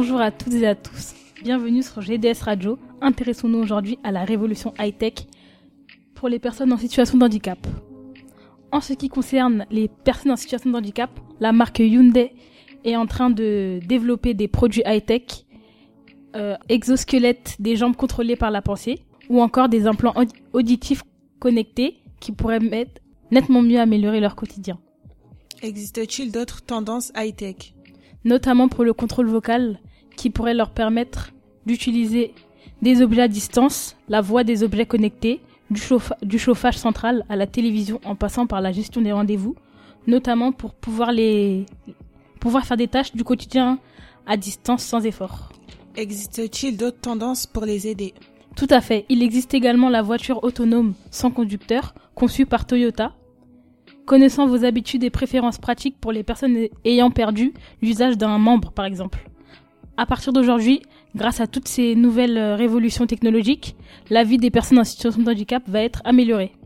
Bonjour à toutes et à tous, bienvenue sur GDS Radio. Intéressons-nous aujourd'hui à la révolution high-tech pour les personnes en situation de handicap. En ce qui concerne les personnes en situation de handicap, la marque Hyundai est en train de développer des produits high-tech, exosquelettes des jambes contrôlées par la pensée, ou encore des implants auditifs connectés qui pourraient nettement mieux améliorer leur quotidien. Existe-t-il d'autres tendances high-tech ? Notamment pour le contrôle vocal, qui pourrait leur permettre d'utiliser des objets à distance, la voix des objets connectés, du chauffage central à la télévision en passant par la gestion des rendez-vous, notamment pour pouvoir faire des tâches du quotidien à distance sans effort. Existe-t-il d'autres tendances pour les aider ? Tout à fait. Il existe également la voiture autonome sans conducteur, conçue par Toyota. Connaissant vos habitudes et préférences pratiques pour les personnes ayant perdu l'usage d'un membre, par exemple. À partir d'aujourd'hui, grâce à toutes ces nouvelles révolutions technologiques, la vie des personnes en situation de handicap va être améliorée.